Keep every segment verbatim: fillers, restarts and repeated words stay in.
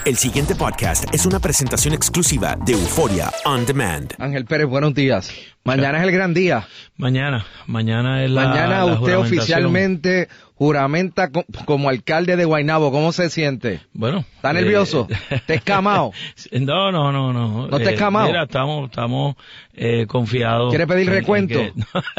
El siguiente podcast es una presentación exclusiva de Euforia On Demand. Ángel Pérez, buenos días. Mañana es el gran día. Mañana, mañana es la Mañana la usted oficialmente juramenta co- como alcalde de Guaynabo. ¿Cómo se siente? Bueno. ¿Está nervioso? Eh, ¿Te escamado? No, no, no, no. ¿No te eh, escamado? Mira, estamos, estamos eh, confiados. ¿Quiere pedir en- en recuento? que-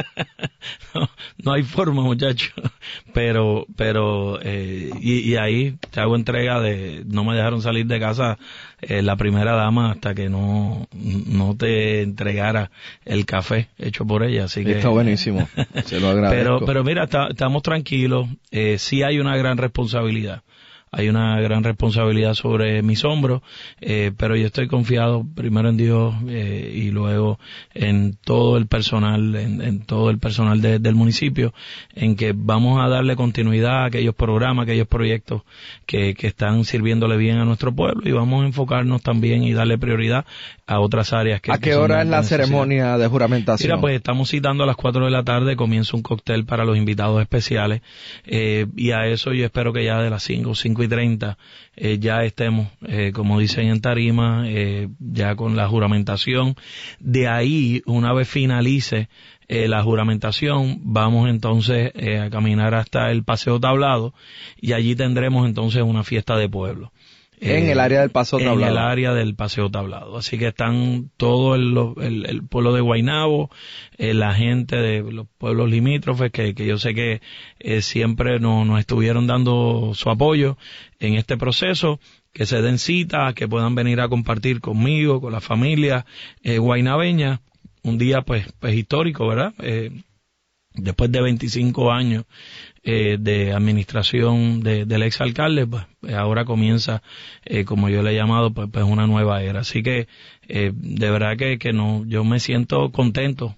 no, no hay forma, muchacho. Pero, pero, eh, y, y ahí te hago entrega de, no me dejaron salir de casa eh, la primera dama hasta que no, no te entregara el café hecho por ella, así que Está buenísimo. Se lo agradezco. pero pero mira, ta- estamos tranquilos, eh, sí hay una gran responsabilidad. Hay una gran responsabilidad sobre mis hombros, eh, pero yo estoy confiado primero en Dios eh, y luego en todo el personal, en, en todo el personal de- del municipio, en que vamos a darle continuidad a aquellos programas, aquellos proyectos que, que están sirviéndole bien a nuestro pueblo y vamos a enfocarnos también y darle prioridad a otras áreas que ¿A que qué son hora de es la necesidad. ceremonia de juramentación? Mira, pues estamos citando a las cuatro de la tarde, comienza un cóctel para los invitados especiales eh, y a eso yo espero que ya de las cinco, cinco y treinta eh, ya estemos, eh, como dicen en tarima, eh, ya con la juramentación. De ahí, una vez finalice eh, la juramentación, vamos entonces eh, a caminar hasta el Paseo Tablado y allí tendremos entonces una fiesta de pueblo. En el área del Paseo Tablado. En el área del Paseo Tablado. Así que están todo el, el, el pueblo de Guaynabo, eh, la gente de los pueblos limítrofes que, que yo sé que eh, siempre nos, nos estuvieron dando su apoyo en este proceso, que se den cita, que puedan venir a compartir conmigo, con la familia eh, guaynabeña, un día pues, pues histórico, ¿verdad? Eh, después de veinticinco años eh, de administración de, del exalcalde, pues ahora comienza, eh, como yo le he llamado, pues, pues una nueva era. Así que eh, de verdad que, que no, yo me siento contento.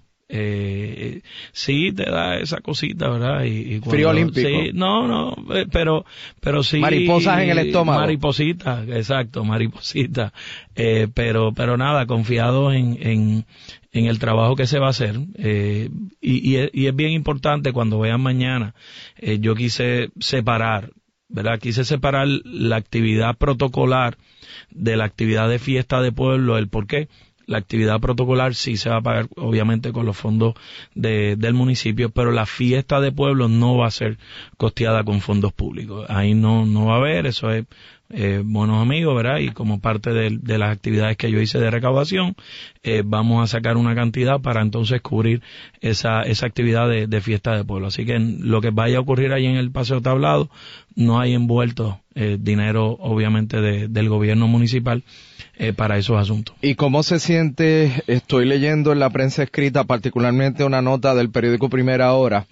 Eh, sí te da esa cosita, ¿verdad? Y, y cuando- Frío olímpico. Sí, no, no, eh, pero, pero sí. Mariposas en el estómago. Maripositas, exacto, maripositas. Eh, pero, pero nada, confiado en, en, en el trabajo que se va a hacer. Eh, y, y, es, y es bien importante cuando vean mañana, eh, yo quise separar, ¿verdad? Quise separar la actividad protocolar de la actividad de fiesta de pueblo. ¿El por qué? La actividad protocolar sí se va a pagar, obviamente, con los fondos de, del municipio, pero la fiesta de pueblo no va a ser costeada con fondos públicos. Ahí no, no va a haber, eso es eh, buenos amigos, ¿verdad? Y como parte de, de las actividades que yo hice de recaudación, eh, vamos a sacar una cantidad para entonces cubrir esa, esa actividad de, de fiesta de pueblo. Así que en lo que vaya a ocurrir ahí en el Paseo Tablado, no hay envuelto eh, dinero, obviamente, de, del gobierno municipal eh, para esos asuntos. ¿Y cómo se siente? Estoy leyendo en la prensa escrita, particularmente una nota del periódico Primera Hora,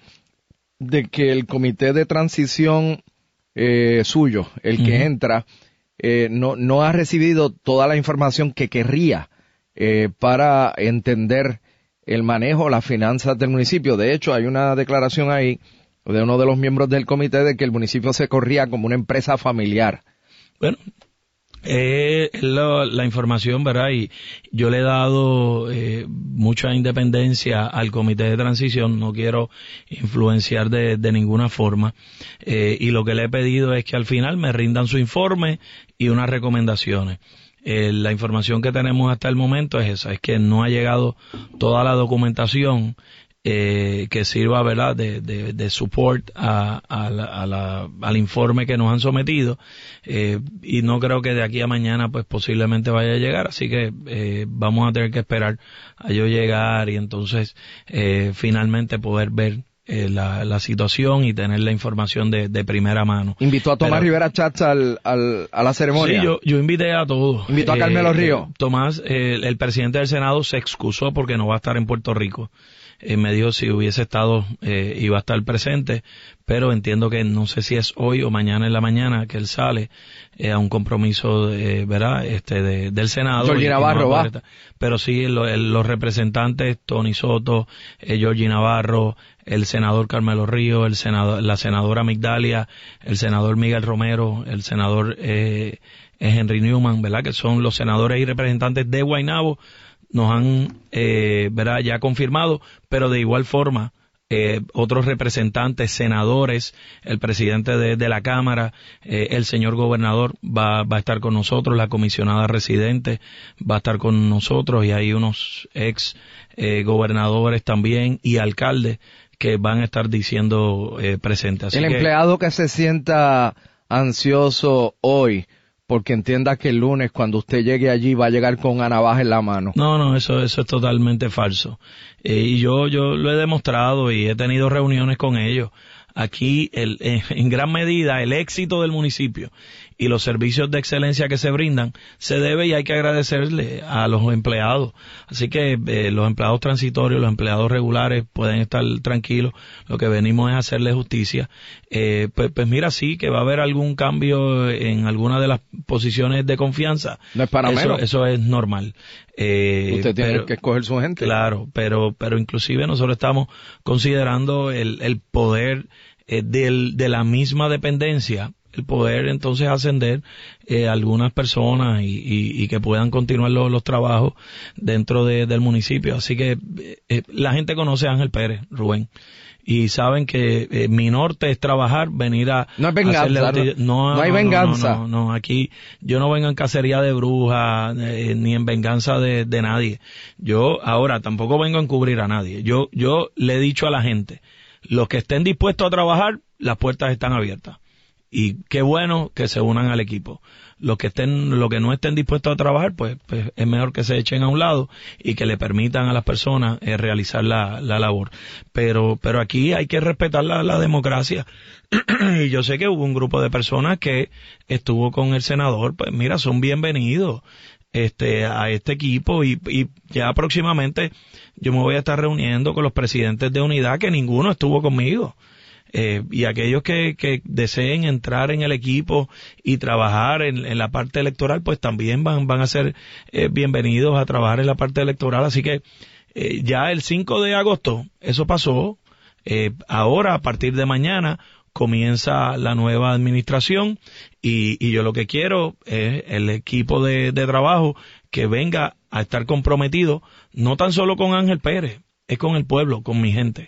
de que el comité de transición eh, suyo, el que Ujú. entra, eh, no, no ha recibido toda la información que querría eh, para entender el manejo, las finanzas del municipio. De hecho, hay una declaración ahí de uno de los miembros del comité de que el municipio se corría como una empresa familiar. Bueno, eh, la, la información, ¿verdad? Y yo le he dado eh, mucha independencia al comité de transición, no quiero influenciar de, de ninguna forma, eh, y lo que le he pedido es que al final me rindan su informe y unas recomendaciones. Eh, la información que tenemos hasta el momento es esa, es que no ha llegado toda la documentación eh, que sirva, ¿verdad?, de, de, de support a, a la, a la, al informe que nos han sometido, eh, y no creo que de aquí a mañana pues posiblemente vaya a llegar, así que eh, vamos a tener que esperar a yo llegar y entonces eh, finalmente poder ver eh, la, la situación y tener la información de, de primera mano. ¿Invitó a Tomás Pero- Rivera Chats al, al, a la ceremonia? Sí, yo, yo invité a todos. ¿Invitó a Carmelo Río? eh, Tomás, eh, el presidente del Senado, se excusó porque no va a estar en Puerto Rico. Eh, me dijo si hubiese estado, eh, iba a estar presente, pero entiendo que no sé si es hoy o mañana en la mañana que él sale eh, a un compromiso, eh, ¿verdad?, este, de, del Senado. Georgie y- y no Navarro va a va. poder estar. Pero sí, lo- el- los representantes, Tony Soto, eh, Georgie Navarro, el senador Carmelo Río, el senador, la senadora Migdalia, el senador Miguel Romero, el senador eh, Henry Newman, ¿verdad?, que son los senadores y representantes de Guaynabo, nos han, eh, ¿verdad?, ya confirmado, pero de igual forma, eh, otros representantes, senadores, el presidente de, de la Cámara, eh, el señor gobernador va, va a estar con nosotros, la comisionada residente va a estar con nosotros y hay unos ex eh, gobernadores también y alcaldes que van a estar diciendo eh, presentes. Así el que, empleado que se sienta ansioso hoy porque entienda que el lunes cuando usted llegue allí va a llegar con una navaja en la mano. No, no, eso, eso es totalmente falso. Eh, y yo, yo lo he demostrado y he tenido reuniones con ellos. Aquí, el, en, en gran medida, el éxito del municipio y los servicios de excelencia que se brindan se debe y hay que agradecerle a los empleados. Así que eh, los empleados transitorios, los empleados regulares pueden estar tranquilos. Lo que venimos es hacerle justicia. Eh, pues, pues mira, sí, que va a haber algún cambio en alguna de las posiciones de confianza. No es para eso, menos. Eso es normal. Eh, Usted tiene pero, que escoger su gente. Claro, pero, pero inclusive nosotros estamos considerando el, el poder eh, del, de la misma dependencia, el poder entonces ascender eh, algunas personas y, y, y que puedan continuar los, los trabajos dentro de, del municipio. Así que eh, la gente conoce a Ángel Pérez, Rubén, y saben que eh, mi norte es trabajar, venir a... No es venganza, hacerle, no, no, no hay no, venganza. No, no, no, aquí yo no vengo en cacería de brujas, eh, ni en venganza de, de nadie. Yo ahora tampoco vengo a encubrir a nadie. Yo, yo le he dicho a la gente, los que estén dispuestos a trabajar, las puertas están abiertas. Y qué bueno que se unan al equipo. Los que estén, los que no estén dispuestos a trabajar, pues, pues es mejor que se echen a un lado y que le permitan a las personas eh, realizar la, la labor. Pero, pero aquí hay que respetar la, la democracia. Y yo sé que hubo un grupo de personas que estuvo con el senador, pues mira, son bienvenidos este a este equipo y, y ya próximamente yo me voy a estar reuniendo con los presidentes de unidad, que ninguno estuvo conmigo. Eh, y aquellos que, que deseen entrar en el equipo y trabajar en, en la parte electoral, pues también van, van a ser eh, bienvenidos a trabajar en la parte electoral. Así que eh, ya el cinco de agosto, eso pasó. Eh, ahora, a partir de mañana, comienza la nueva administración y, y yo lo que quiero es el equipo de, de trabajo que venga a estar comprometido, no tan solo con Ángel Pérez, es con el pueblo, con mi gente.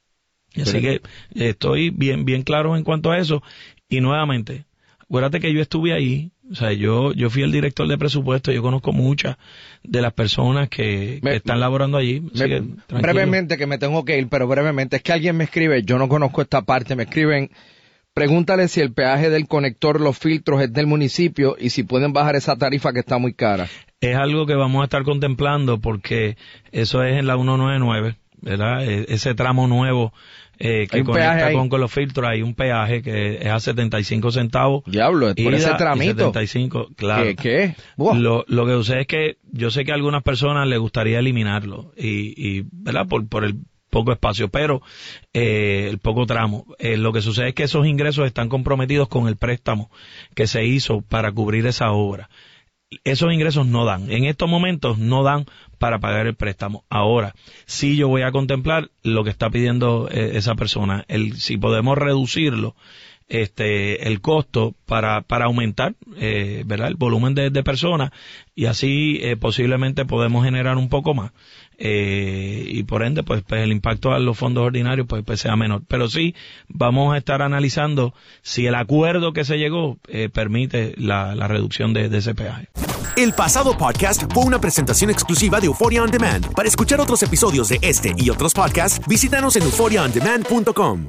Así que estoy bien bien claro en cuanto a eso. Y nuevamente, acuérdate que yo estuve ahí, o sea, yo yo fui el director de presupuesto, yo conozco muchas de las personas que, me, que están laborando allí. Así me, que, brevemente, que me tengo que ir, pero brevemente, es que alguien me escribe, yo no conozco esta parte, me escriben, pregúntale si el peaje del conector, los filtros es del municipio y si pueden bajar esa tarifa que está muy cara. Es algo que vamos a estar contemplando porque eso es en la ciento noventa y nueve, ¿verdad? Ese tramo nuevo eh, que conecta con, con los filtros, hay un peaje que es a setenta y cinco centavos. Diablo, es por ese tramito. setenta y cinco, claro. ¿Qué? ¿Qué? Wow. Lo, lo que sucede es que yo sé que a algunas personas les gustaría eliminarlo y, y ¿verdad? Por, por el poco espacio, pero eh, el poco tramo. Eh, lo que sucede es que esos ingresos están comprometidos con el préstamo que se hizo para cubrir esa obra. Esos ingresos no dan, en estos momentos no dan para pagar el préstamo. Ahora, sí yo voy a contemplar lo que está pidiendo eh, esa persona, el si podemos reducirlo, este, el costo para para aumentar, eh, ¿verdad? El volumen de, de personas y así eh, posiblemente podemos generar un poco más. Eh, y por ende pues, pues el impacto a los fondos ordinarios pues, pues sea menor, pero sí vamos a estar analizando si el acuerdo que se llegó eh, permite la, la reducción de, de ese peaje. El pasado podcast fue una presentación exclusiva de Euphoria On Demand. Para escuchar otros episodios de este y otros podcasts, visítanos en euphoria on demand punto com.